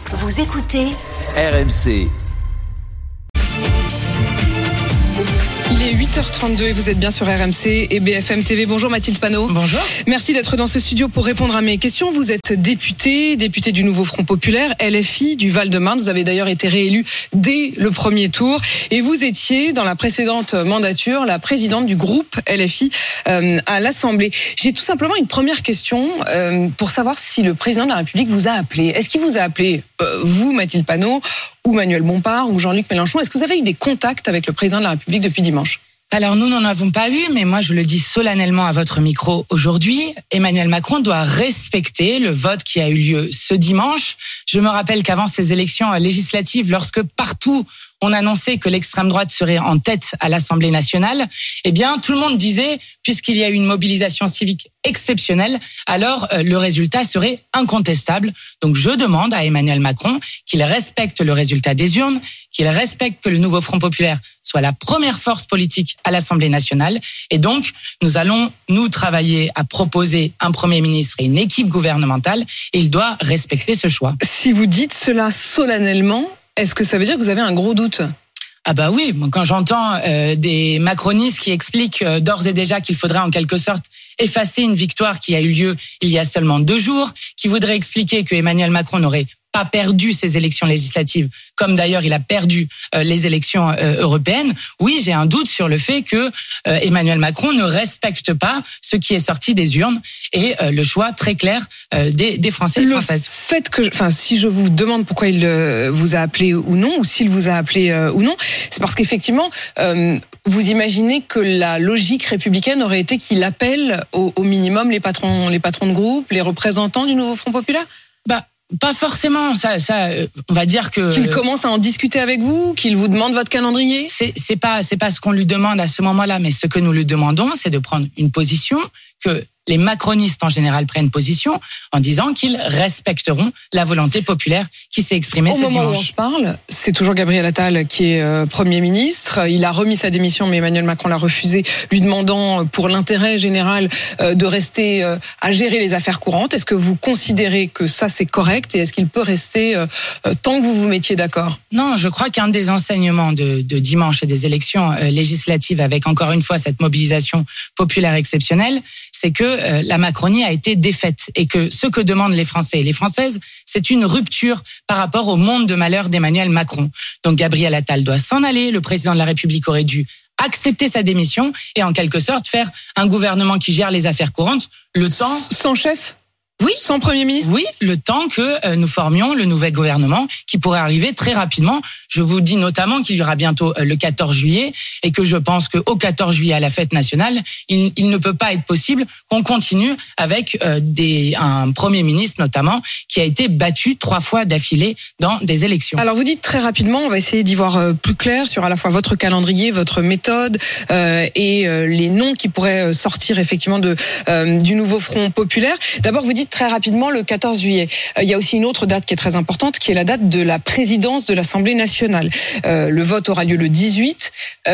Vous écoutez RMC. Il est 8h32 et vous êtes bien sur RMC et BFM TV. Bonjour Mathilde Panot. Bonjour. Merci d'être dans ce studio pour répondre à mes questions. Vous êtes députée du nouveau Front Populaire, LFI du Val-de-Marne. Vous avez d'ailleurs été réélue dès le premier tour. Et vous étiez, dans la précédente mandature, la présidente du groupe LFI à l'Assemblée. J'ai tout simplement une première question pour savoir si le président de la République vous a appelé. Est-ce qu'il vous a appelé, vous, Mathilde Panot, ou Manuel Bompard, ou Jean-Luc Mélenchon? Est-ce que vous avez eu des contacts avec le président de la République depuis dimanche? Alors nous n'en avons pas eu, mais moi je le dis solennellement à votre micro aujourd'hui, Emmanuel Macron doit respecter le vote qui a eu lieu ce dimanche. Je me rappelle qu'avant ces élections législatives, lorsque partout on annonçait que l'extrême droite serait en tête à l'Assemblée nationale, eh bien tout le monde disait, puisqu'il y a eu une mobilisation civique exceptionnelle, alors le résultat serait incontestable. Donc je demande à Emmanuel Macron qu'il respecte le résultat des urnes, qu'il respecte que le nouveau Front Populaire soit la première force politique à l'Assemblée nationale. Et donc, nous allons nous travailler à proposer un Premier ministre et une équipe gouvernementale, et il doit respecter ce choix. Si vous dites cela solennellement, est-ce que ça veut dire que vous avez un gros doute ? Ah bah oui, quand j'entends des macronistes qui expliquent d'ores et déjà qu'il faudrait en quelque sorte effacer une victoire qui a eu lieu il y a seulement 2 jours, qui voudraient expliquer que Emmanuel Macron n'aurait pas perdu ces élections législatives, comme d'ailleurs il a perdu les élections européennes. Oui, j'ai un doute sur le fait que Emmanuel Macron ne respecte pas ce qui est sorti des urnes et le choix très clair des Français et Françaises. Le fait que, si je vous demande pourquoi il vous a appelé ou non, ou s'il vous a appelé ou non, c'est parce qu'effectivement, vous imaginez que la logique républicaine aurait été qu'il appelle au minimum les patrons de groupe, les représentants du nouveau Front Populaire ? Pas forcément, ça, on va dire que... Qu'il commence à en discuter avec vous, qu'il vous demande votre calendrier ? C'est pas ce qu'on lui demande à ce moment-là, mais ce que nous lui demandons, c'est de prendre une position, que les macronistes en général prennent position en disant qu'ils respecteront la volonté populaire qui s'est exprimée ce dimanche. Au moment où on se parle, c'est toujours Gabriel Attal qui est Premier ministre. Il a remis sa démission, mais Emmanuel Macron l'a refusé, lui demandant pour l'intérêt général de rester à gérer les affaires courantes. Est-ce que vous considérez que ça c'est correct et est-ce qu'il peut rester tant que vous vous mettiez d'accord ? Non, je crois qu'un des enseignements de dimanche et des élections législatives, avec encore une fois cette mobilisation populaire exceptionnelle, c'est que la Macronie a été défaite et que ce que demandent les Français et les Françaises, c'est une rupture par rapport au monde de malheur d'Emmanuel Macron. Donc Gabriel Attal doit s'en aller, le président de la République aurait dû accepter sa démission et en quelque sorte faire un gouvernement qui gère les affaires courantes, le temps... Sans chef ? Oui. Sans Premier ministre ? Oui, le temps que nous formions le nouvel gouvernement qui pourrait arriver très rapidement. Je vous dis notamment qu'il y aura bientôt le 14 juillet et que je pense qu'au 14 juillet à la fête nationale, il ne peut pas être possible qu'on continue avec un Premier ministre notamment qui a été battu 3 fois d'affilée dans des élections. Alors vous dites très rapidement, on va essayer d'y voir plus clair sur à la fois votre calendrier, votre méthode et les noms qui pourraient sortir effectivement du nouveau Front Populaire. D'abord vous dites très rapidement le 14 juillet. Il y a aussi une autre date qui est très importante, qui est la date de la présidence de l'Assemblée nationale. Le vote aura lieu le 18.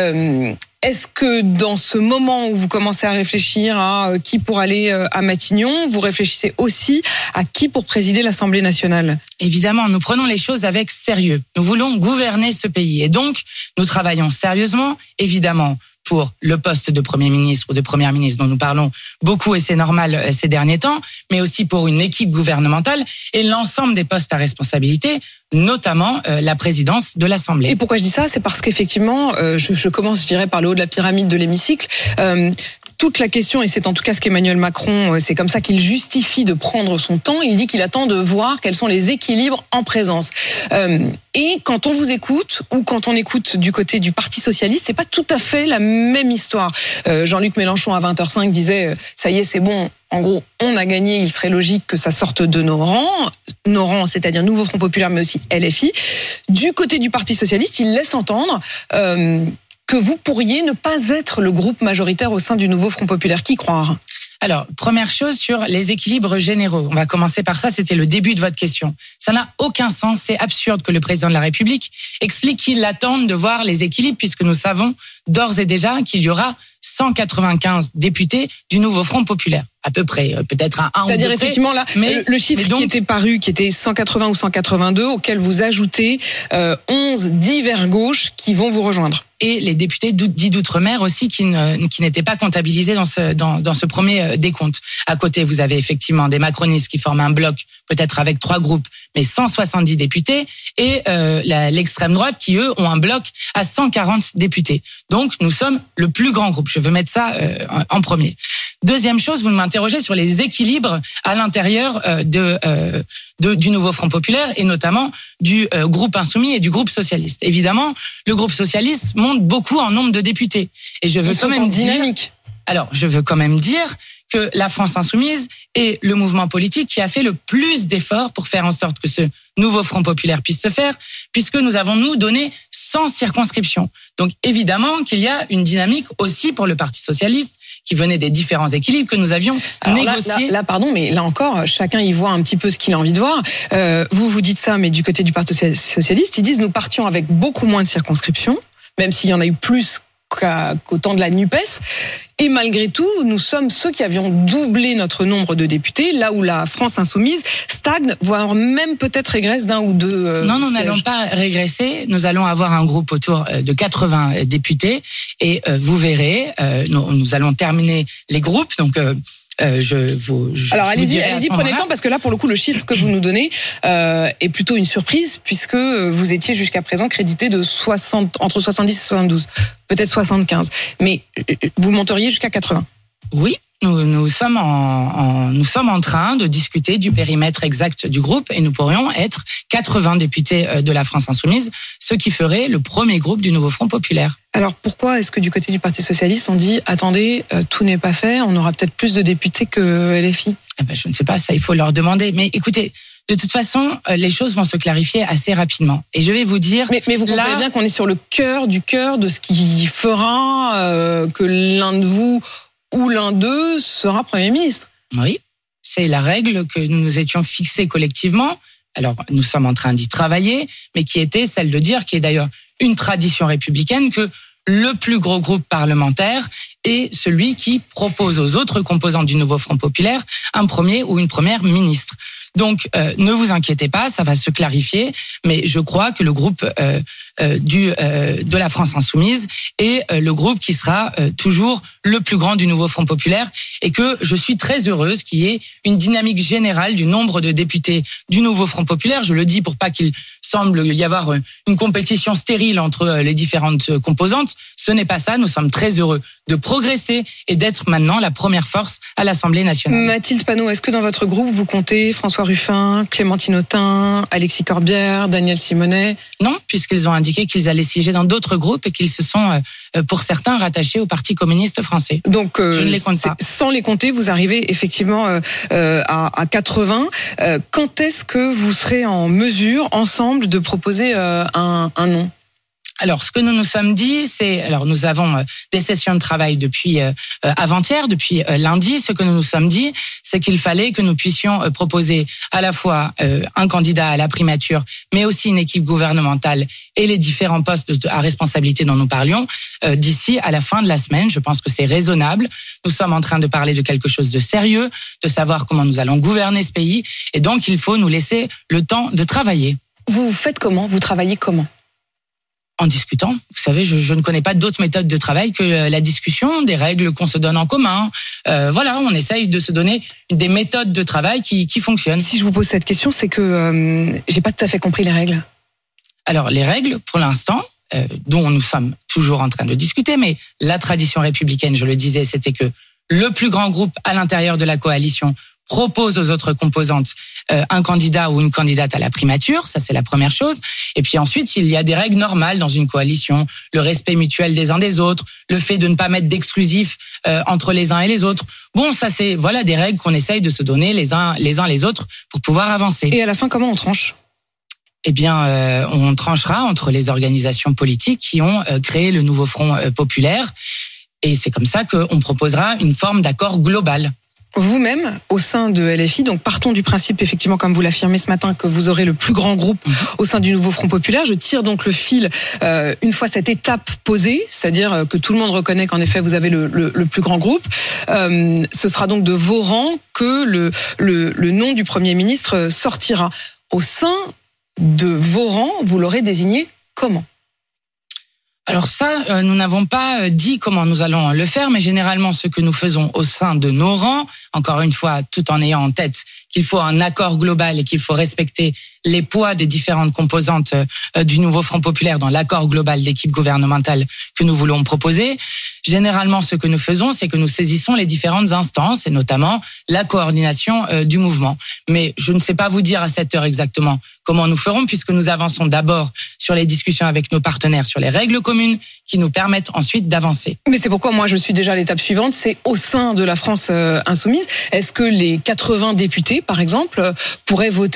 Est-ce que dans ce moment où vous commencez à réfléchir à qui pour aller à Matignon, vous réfléchissez aussi à qui pour présider l'Assemblée nationale ? Évidemment, nous prenons les choses avec sérieux. Nous voulons gouverner ce pays. Et donc, nous travaillons sérieusement, évidemment, pour le poste de Premier ministre ou de Première ministre dont nous parlons beaucoup et c'est normal ces derniers temps, mais aussi pour une équipe gouvernementale et l'ensemble des postes à responsabilité, notamment la présidence de l'Assemblée. Et pourquoi je dis ça ? C'est parce qu'effectivement, je commence, je dirais, par le haut de la pyramide de l'hémicycle. Toute la question, et c'est en tout cas ce qu'Emmanuel Macron, c'est comme ça qu'il justifie de prendre son temps, il dit qu'il attend de voir quels sont les équilibres en présence. Et quand on vous écoute, ou quand on écoute du côté du Parti Socialiste, c'est pas tout à fait la même histoire. Jean-Luc Mélenchon à 20h05 disait « ça y est, c'est bon ». En gros, on a gagné, il serait logique que ça sorte de nos rangs, c'est-à-dire Nouveau Front Populaire, mais aussi LFI. Du côté du Parti Socialiste, il laisse entendre que vous pourriez ne pas être le groupe majoritaire au sein du Nouveau Front Populaire. Qui croire ? Alors, première chose sur les équilibres généraux. On va commencer par ça, c'était le début de votre question. Ça n'a aucun sens, c'est absurde que le président de la République explique qu'il attend de voir les équilibres puisque nous savons d'ores et déjà qu'il y aura 195 députés du nouveau Front populaire. À peu près, peut-être un ou deux. C'est-à-dire effectivement là, mais le chiffre qui était paru, qui était 180 ou 182, auquel vous ajoutez 11 dits vers gauche qui vont vous rejoindre. Et les députés dits d'outre-mer aussi qui n'étaient pas comptabilisés dans ce premier décompte. À côté, vous avez effectivement des macronistes qui forment un bloc, peut-être avec 3 groupes, mais 170 députés, et l'extrême droite qui, eux, ont un bloc à 140 députés. Donc, nous sommes le plus grand groupe. Je veux mettre ça en premier. Deuxième chose, vous m'interrogez sur les équilibres à l'intérieur du nouveau Front populaire et notamment du groupe insoumis et du groupe socialiste. Évidemment, le groupe socialiste monte beaucoup en nombre de députés. Et je veux quand même dynamique. Alors, je veux quand même dire que la France insoumise est le mouvement politique qui a fait le plus d'efforts pour faire en sorte que ce nouveau Front populaire puisse se faire, puisque nous avons, nous, donné 100 circonscriptions. Donc, évidemment qu'il y a une dynamique aussi pour le Parti socialiste, qui venait des différents équilibres que nous avions négociés. Là, pardon, mais là encore, chacun y voit un petit peu ce qu'il a envie de voir. Vous dites ça, mais du côté du Parti socialiste, ils disent nous partions avec beaucoup moins de circonscriptions, même s'il y en a eu plus qu'au temps de la NUPES. Et malgré tout, nous sommes ceux qui avions doublé notre nombre de députés, là où la France insoumise stagne, voire même peut-être régresse d'un ou deux Non, nous sièges. n'allons pas régresser. Nous allons avoir un groupe autour de 80 députés. Et vous verrez, nous allons terminer les groupes. Donc, Alors allez-y, prenez le temps, parce que là, pour le coup, le chiffre que vous nous donnez est plutôt une surprise, puisque vous étiez jusqu'à présent crédité de entre 70 et 72, peut-être 75. Mais vous monteriez jusqu'à 80. Oui. Nous sommes en train de discuter du périmètre exact du groupe et nous pourrions être 80 députés de la France insoumise, ce qui ferait le premier groupe du nouveau Front populaire. Alors pourquoi est-ce que du côté du Parti socialiste on dit attendez, tout n'est pas fait, on aura peut-être plus de députés que LFI? Je ne sais pas, ça il faut leur demander. Mais écoutez, de toute façon, les choses vont se clarifier assez rapidement. Et je vais vous dire... Mais vous comprenez bien qu'on est sur le cœur de ce qui fera que l'un de vous ou l'un d'eux sera Premier ministre. Oui, c'est la règle que nous nous étions fixée collectivement. Alors, nous sommes en train d'y travailler, mais qui était celle de dire, qui est d'ailleurs une tradition républicaine, que le plus gros groupe parlementaire est celui qui propose aux autres composants du nouveau Front populaire un premier ou une première ministre. Donc, ne vous inquiétez pas, ça va se clarifier, mais je crois que le groupe de la France insoumise est le groupe qui sera toujours le plus grand du nouveau Front populaire, et que je suis très heureuse qu'il y ait une dynamique générale du nombre de députés du nouveau Front populaire. Je le dis pour pas qu'il semble y avoir une compétition stérile entre les différentes composantes. Ce n'est pas ça, nous sommes très heureux de progresser et d'être maintenant la première force à l'Assemblée nationale. Mathilde Panot, est-ce que dans votre groupe, vous comptez François Ruffin, Clémentine Autain, Alexis Corbière, Daniel Simonet? Non, puisqu'ils ont indiqué qu'ils allaient siéger dans d'autres groupes et qu'ils se sont, pour certains, rattachés au Parti communiste français. Donc, je ne les compte pas. Sans les compter, vous arrivez effectivement à 80. Quand est-ce que vous serez en mesure, ensemble, de proposer un nom? Alors, ce que nous nous sommes dit, nous avons des sessions de travail depuis avant-hier, depuis lundi. Ce que nous nous sommes dit, c'est qu'il fallait que nous puissions proposer à la fois un candidat à la primature, mais aussi une équipe gouvernementale et les différents postes à responsabilité dont nous parlions d'ici à la fin de la semaine. Je pense que c'est raisonnable. Nous sommes en train de parler de quelque chose de sérieux, de savoir comment nous allons gouverner ce pays, et donc il faut nous laisser le temps de travailler. Vous faites comment? Vous travaillez comment? En discutant. Vous savez, je ne connais pas d'autres méthodes de travail que la discussion, des règles qu'on se donne en commun. Voilà, on essaye de se donner des méthodes de travail qui fonctionnent. Si je vous pose cette question, c'est que j'ai pas tout à fait compris les règles. Alors, les règles, pour l'instant, dont nous sommes toujours en train de discuter, mais la tradition républicaine, je le disais, c'était que le plus grand groupe à l'intérieur de la coalition propose aux autres composantes un candidat ou une candidate à la primature, ça c'est la première chose. Et puis ensuite, il y a des règles normales dans une coalition, le respect mutuel des uns des autres, le fait de ne pas mettre d'exclusif entre les uns et les autres. Bon, ça c'est des règles qu'on essaye de se donner les uns les autres pour pouvoir avancer. Et à la fin, comment on tranche? Eh bien, on tranchera entre les organisations politiques qui ont créé le nouveau Front populaire. Et c'est comme ça qu'on proposera une forme d'accord global. Vous-même, au sein de LFI, donc partons du principe, effectivement, comme vous l'affirmez ce matin, que vous aurez le plus grand groupe au sein du nouveau Front Populaire. Je tire donc le fil une fois cette étape posée, c'est-à-dire que tout le monde reconnaît qu'en effet, vous avez le plus grand groupe. Ce sera donc de vos rangs que le nom du Premier ministre sortira. Au sein de vos rangs, vous l'aurez désigné comment ? Alors ça, nous n'avons pas dit comment nous allons le faire, mais généralement ce que nous faisons au sein de nos rangs, encore une fois, tout en ayant en tête qu'il faut un accord global et qu'il faut respecter les poids des différentes composantes du nouveau Front Populaire dans l'accord global d'équipe gouvernementale que nous voulons proposer. Généralement, ce que nous faisons, c'est que nous saisissons les différentes instances et notamment la coordination du mouvement. Mais je ne sais pas vous dire à cette heure exactement comment nous ferons puisque nous avançons d'abord sur les discussions avec nos partenaires sur les règles communes qui nous permettent ensuite d'avancer. Mais c'est pourquoi moi je suis déjà à l'étape suivante, c'est au sein de la France insoumise. Est-ce que les 80 députés, par exemple, pourraient voter ?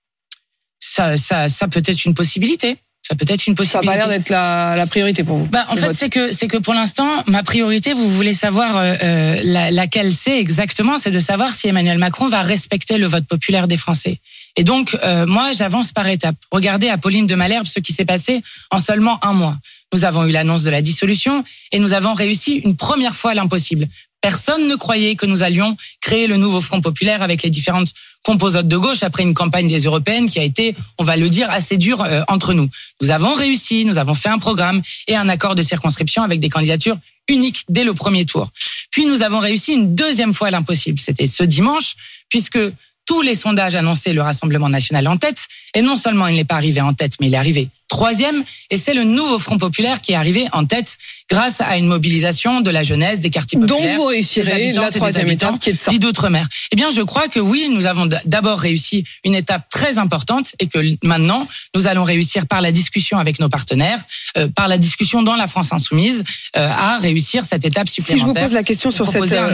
Ça peut être une possibilité. Ça peut être une possibilité. Ça n'a pas l'air d'être la priorité pour vous. En fait, c'est que pour l'instant, ma priorité, vous voulez savoir laquelle c'est exactement, c'est de savoir si Emmanuel Macron va respecter le vote populaire des Français. Et donc, moi, j'avance par étapes. Regardez à Pauline de Malherbe ce qui s'est passé en seulement 1 mois. Nous avons eu l'annonce de la dissolution et nous avons réussi une première fois l'impossible. Personne ne croyait que nous allions créer le nouveau Front Populaire avec les différentes composantes de gauche après une campagne des européennes qui a été, on va le dire, assez dure entre nous. Nous avons réussi, nous avons fait un programme et un accord de circonscription avec des candidatures uniques dès le premier tour. Puis nous avons réussi une deuxième fois l'impossible. C'était ce dimanche, puisque tous les sondages annonçaient le Rassemblement national en tête. Et non seulement il n'est pas arrivé en tête, mais il est arrivé 3e. Et c'est le nouveau Front Populaire qui est arrivé en tête grâce à une mobilisation de la jeunesse, des quartiers populaires. Donc vous réussirez la 3e étape qui est de ça. D'outre-mer. Eh bien, je crois que oui, nous avons d'abord réussi une étape très importante et que maintenant, nous allons réussir par la discussion avec nos partenaires, par la discussion dans la France insoumise, à réussir cette étape supplémentaire. Si je vous pose la question sur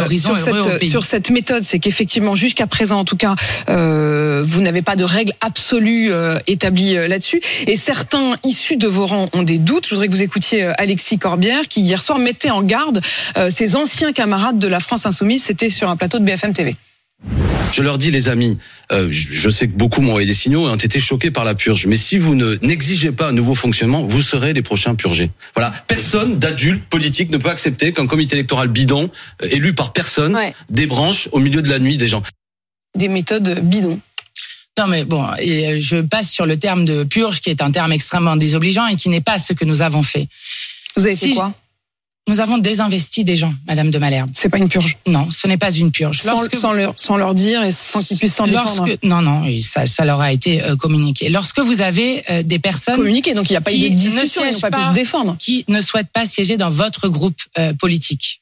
cette méthode, c'est qu'effectivement, jusqu'à présent, en tout cas, vous n'avez pas de règles absolues établies là-dessus. Et certains issus de vos rangs ont des doutes. Je voudrais que vous écoutiez Alexis Corbière, qui hier soir mettait en garde ses anciens camarades de la France insoumise. C'était sur un plateau de BFM TV. Je leur dis, les amis, je sais que beaucoup m'ont envoyé des signaux et ont été choqués par la purge. Mais si vous n'exigez pas un nouveau fonctionnement, vous serez les prochains purgés. Voilà. Personne d'adulte politique ne peut accepter qu'un comité électoral bidon, élu par personne, débranche au milieu de la nuit des gens. Des méthodes bidons. Non mais bon, je passe sur le terme de purge qui est un terme extrêmement désobligeant et qui n'est pas ce que nous avons fait. Vous avez fait quoi ? Nous avons désinvesti des gens, Madame de Malherbe. C'est pas une purge. Non, ce n'est pas une purge. Sans leur dire et sans qu'ils puissent s'en défendre. Non, ça leur a été communiqué. Lorsque vous avez des personnes communiquées, donc il n'y a pas eu de discussion, ils n'ont pas pu se défendre, qui ne souhaitent pas siéger dans votre groupe politique.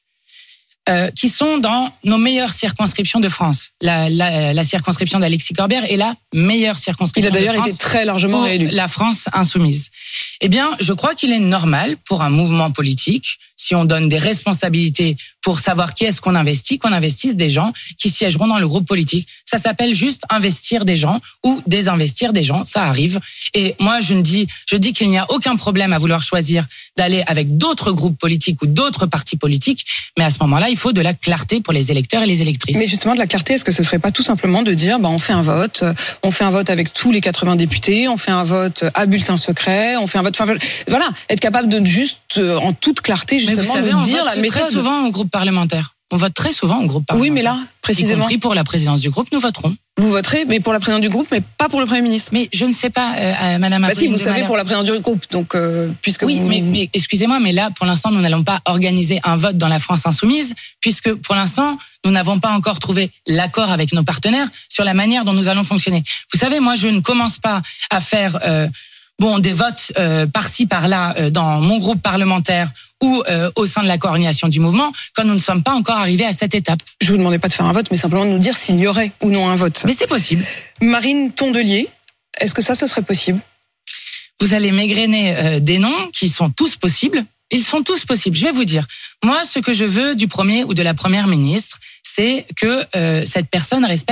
Qui sont dans nos meilleures circonscriptions de France. La circonscription d'Alexis Corbière est la meilleure circonscription de France. Il a d'ailleurs été très largement réélu. La France insoumise. Eh bien, je crois qu'il est normal pour un mouvement politique, si on donne des responsabilités pour savoir qui est-ce qu'on investisse des gens qui siégeront dans le groupe politique. Ça s'appelle juste investir des gens ou désinvestir des gens, ça arrive. Et moi, je dis qu'il n'y a aucun problème à vouloir choisir d'aller avec d'autres groupes politiques ou d'autres partis politiques, mais à ce moment-là, il faut de la clarté pour les électeurs et les électrices. Mais justement, de la clarté, est-ce que ce serait pas tout simplement de dire, on fait un vote avec tous les 80 députés, on fait un vote à bulletin secret, on fait un vote, voilà, être capable de juste, en toute clarté, justement, mais vous savez, nous dire la méthode. Très souvent au groupe parlementaire. On vote très souvent au groupe parlementaire. Oui, mais là, précisément. Y compris pour la présidence du groupe, nous voterons. Vous voterez, mais pour la présidence du groupe, mais pas pour le Premier ministre. Mais je ne sais pas, Madame. Si, vous savez, pour la présidence du groupe, donc puisque oui, mais excusez-moi, mais là, pour l'instant, nous n'allons pas organiser un vote dans la France insoumise, puisque pour l'instant, nous n'avons pas encore trouvé l'accord avec nos partenaires sur la manière dont nous allons fonctionner. Vous savez, moi, je ne commence pas à faire des votes par-ci par-là dans mon groupe parlementaire ou au sein de la coordination du mouvement, quand nous ne sommes pas encore arrivés à cette étape. Je vous demandais pas de faire un vote, mais simplement de nous dire s'il y aurait ou non un vote. Mais c'est possible. Marine Tondelier, est-ce que ça, ce serait possible ? Vous allez m'égrener des noms qui sont tous possibles. Ils sont tous possibles. Je vais vous dire, moi, ce que je veux du Premier ou de la Première ministre, c'est que cette personne respecte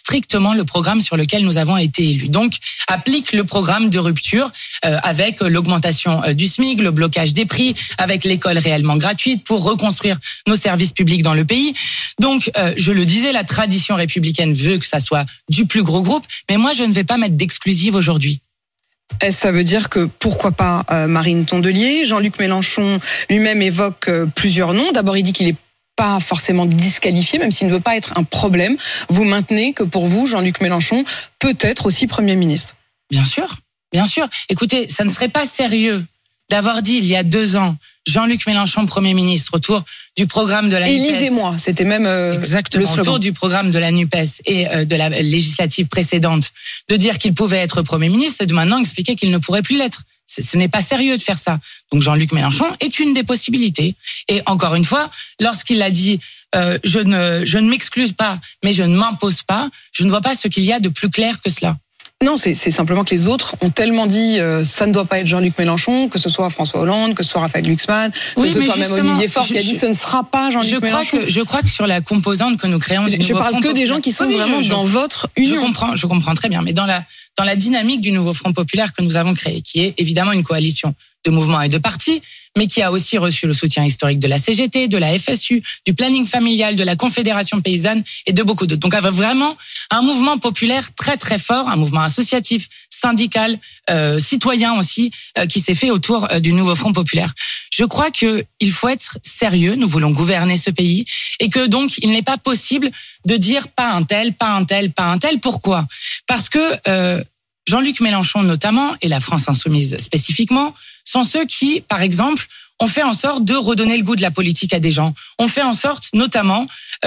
strictement le programme sur lequel nous avons été élus. Donc, applique le programme de rupture avec l'augmentation du SMIC, le blocage des prix, avec l'école réellement gratuite pour reconstruire nos services publics dans le pays. Donc, je le disais, la tradition républicaine veut que ça soit du plus gros groupe, mais moi, je ne vais pas mettre d'exclusive aujourd'hui. Est-ce ça veut dire que pourquoi pas Marine Tondelier? Jean-Luc Mélenchon lui-même évoque plusieurs noms. D'abord, il dit qu'il est pas forcément disqualifié, même s'il ne veut pas être un problème. Vous maintenez que pour vous, Jean-Luc Mélenchon peut être aussi Premier ministre? Bien sûr, bien sûr. Écoutez, ça ne serait pas sérieux d'avoir dit il y a 2 ans, Jean-Luc Mélenchon, Premier ministre, autour du programme de la NUPES. Élisez-moi, c'était même exactement, le slogan. Autour du programme de la NUPES et de la législative précédente, de dire qu'il pouvait être Premier ministre et de maintenant expliquer qu'il ne pourrait plus l'être. Ce n'est pas sérieux de faire ça. Donc Jean-Luc Mélenchon est une des possibilités. Et encore une fois, lorsqu'il a dit je ne m'excuse pas, mais je ne m'impose pas, je ne vois pas ce qu'il y a de plus clair que cela. Non, c'est simplement que les autres ont tellement dit ça ne doit pas être Jean-Luc Mélenchon, que ce soit François Hollande, que ce soit Raphaël Glucksmann, que ce soit même Olivier Faure qui a dit ce ne sera pas Jean-Luc Mélenchon. Je crois que sur la composante que nous créons du nouveau Front populaire. Je parle que des gens qui sont vraiment dans votre union. Je comprends très bien, mais dans la dynamique du nouveau Front populaire que nous avons créé, qui est évidemment une coalition de mouvements et de partis, mais qui a aussi reçu le soutien historique de la CGT, de la FSU, du planning familial, de la Confédération paysanne et de beaucoup d'autres. Donc, avec vraiment un mouvement populaire très très fort, un mouvement associatif, syndical, citoyen aussi, qui s'est fait autour du nouveau Front populaire. Je crois que il faut être sérieux. Nous voulons gouverner ce pays et que donc il n'est pas possible de dire pas un tel, pas un tel, pas un tel. Pourquoi ? Parce que Jean-Luc Mélenchon notamment et la France insoumise spécifiquement sont ceux qui, par exemple, ont fait en sorte de redonner le goût de la politique à des gens. On fait en sorte, notamment,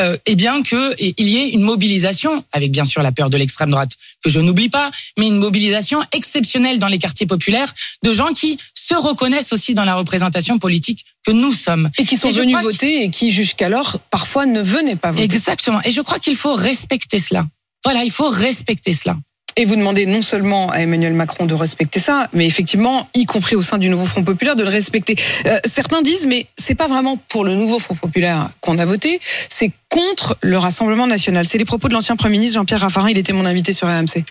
qu'il y ait une mobilisation, avec bien sûr la peur de l'extrême droite, que je n'oublie pas, mais une mobilisation exceptionnelle dans les quartiers populaires de gens qui se reconnaissent aussi dans la représentation politique que nous sommes. Et qui sont venus voter et qui, jusqu'alors, parfois ne venaient pas voter. Exactement. Et je crois qu'il faut respecter cela. Voilà, il faut respecter cela. Et vous demandez non seulement à Emmanuel Macron de respecter ça, mais effectivement, y compris au sein du nouveau Front populaire, de le respecter. Certains disent, mais c'est pas vraiment pour le nouveau Front populaire qu'on a voté, c'est contre le Rassemblement national. C'est les propos de l'ancien Premier ministre Jean-Pierre Raffarin, il était mon invité sur RMC.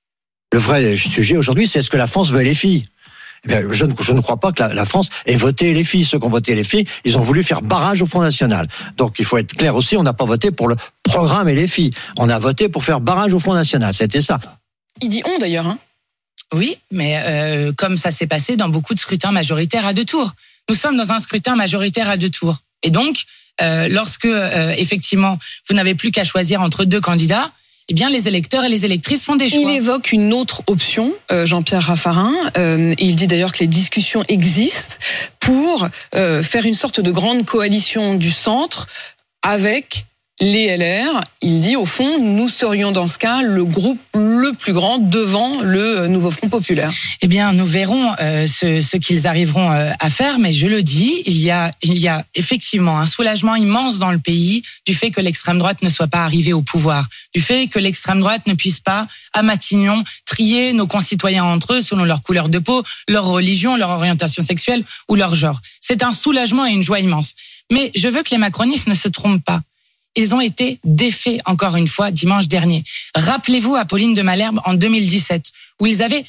Le vrai sujet aujourd'hui, c'est est-ce que la France veut les filles ? Eh bien, je ne crois pas que la France ait voté les filles. Ceux qui ont voté les filles, ils ont voulu faire barrage au Front National. Donc il faut être clair aussi, on n'a pas voté pour le programme et les filles. On a voté pour faire barrage au Front National, c'était ça. Il dit on d'ailleurs, hein. Oui, mais comme ça s'est passé dans beaucoup de scrutins majoritaires à 2 tours. Nous sommes dans un scrutin majoritaire à 2 tours. Et donc, lorsque effectivement, vous n'avez plus qu'à choisir entre 2 candidats, eh bien, les électeurs et les électrices font des choix. Il évoque une autre option, Jean-Pierre Raffarin, et il dit d'ailleurs que les discussions existent pour faire une sorte de grande coalition du centre avec les LR. Il dit, au fond, nous serions dans ce cas le groupe le plus grand devant le nouveau Front populaire. Eh bien, nous verrons ce qu'ils arriveront à faire, mais je le dis, il y a effectivement un soulagement immense dans le pays du fait que l'extrême droite ne soit pas arrivée au pouvoir, du fait que l'extrême droite ne puisse pas, à Matignon, trier nos concitoyens entre eux selon leur couleur de peau, leur religion, leur orientation sexuelle ou leur genre. C'est un soulagement et une joie immense. Mais je veux que les macronistes ne se trompent pas. Ils ont été défaits, encore une fois, dimanche dernier. Rappelez-vous Apolline de Malherbe en 2017, où ils avaient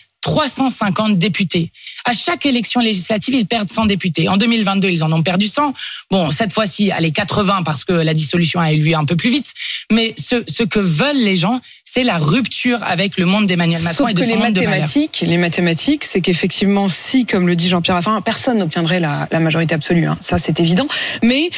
350 députés. À chaque élection législative, ils perdent 100 députés. En 2022, ils en ont perdu 100. Bon, cette fois-ci, allez, 80 parce que la dissolution a eu lieu un peu plus vite. Mais ce que veulent les gens, c'est la rupture avec le monde d'Emmanuel Macron et de son monde de Malherbe. Les mathématiques, c'est qu'effectivement, si, comme le dit Jean-Pierre Raffarin, personne n'obtiendrait la majorité absolue, hein, ça c'est évident. Mais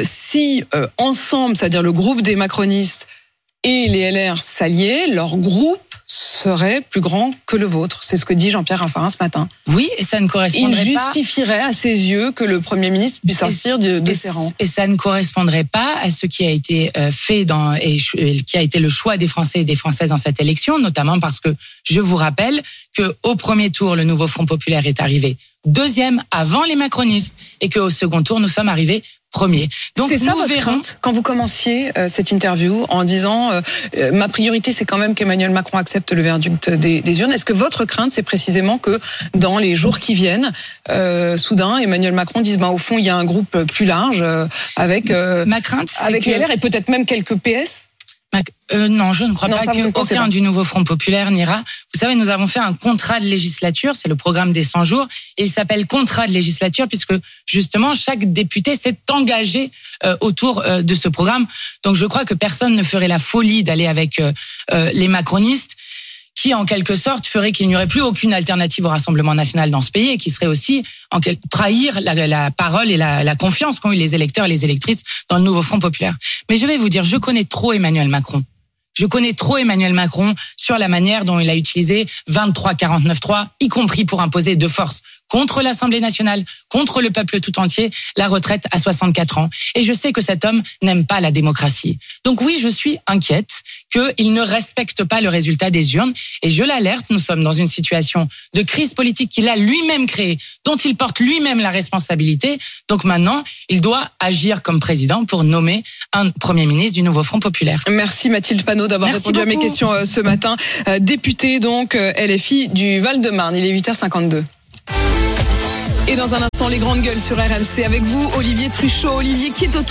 si ensemble, c'est-à-dire le groupe des macronistes et les LR s'alliaient, leur groupe serait plus grand que le vôtre. C'est ce que dit Jean-Pierre Raffarin ce matin. Oui, et ça ne correspondrait pas... Il justifierait à ses yeux que le Premier ministre puisse sortir de ses rangs. Et ça ne correspondrait pas à ce qui a été fait et qui a été le choix des Français et des Françaises dans cette élection, notamment parce que je vous rappelle qu'au premier tour, le nouveau Front populaire est arrivé 2e avant les macronistes et qu'au second tour, nous sommes arrivés 1er. Donc c'est ça votre crainte quand vous commenciez cette interview en disant ma priorité c'est quand même qu'Emmanuel Macron accepte le verdict des urnes. Est-ce que votre crainte c'est précisément que dans les jours qui viennent, soudain Emmanuel Macron dise au fond il y a un groupe plus large avec ma crainte, avec les LR et peut-être même quelques PS? Non, je ne crois pas vous ne pensez qu'aucun pas. du nouveau Front populaire n'ira. Vous savez, nous avons fait un contrat de législature, c'est le programme des 100 jours, et il s'appelle contrat de législature puisque justement chaque député s'est engagé autour de ce programme. Donc je crois que personne ne ferait la folie d'aller avec les macronistes, qui en quelque sorte ferait qu'il n'y aurait plus aucune alternative au Rassemblement national dans ce pays et qui serait aussi trahir la parole et la confiance qu'ont eu les électeurs et les électrices dans le nouveau Front populaire. Mais je vais vous dire, je connais trop Emmanuel Macron. Je connais trop Emmanuel Macron sur la manière dont il a utilisé 23-49-3, y compris pour imposer de force contre l'Assemblée nationale, contre le peuple tout entier, la retraite à 64 ans. Et je sais que cet homme n'aime pas la démocratie. Donc oui, je suis inquiète qu'il ne respecte pas le résultat des urnes. Et je l'alerte, nous sommes dans une situation de crise politique qu'il a lui-même créée, dont il porte lui-même la responsabilité. Donc maintenant, il doit agir comme président pour nommer un Premier ministre du nouveau Front populaire. Merci Mathilde Panot d'avoir répondu à mes questions ce matin. Députée donc LFI du Val-de-Marne. Il est 8h52. Et dans un instant, les grandes gueules sur RMC avec vous, Olivier Truchot. Olivier, qui est autour